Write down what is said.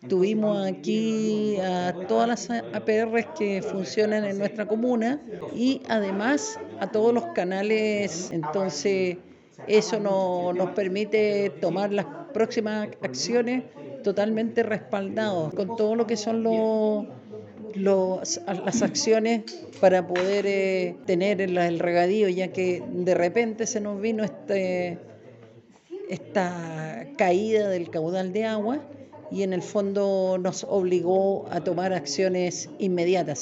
Tuvimos aquí a todas las APRs que funcionan en nuestra comuna y además a todos los canales. Entonces, eso nos permite tomar las próximas acciones totalmente respaldados con todo lo que son las acciones para poder tener el regadío, ya que de repente se nos vino esta caída del caudal de agua y en el fondo nos obligó a tomar acciones inmediatas.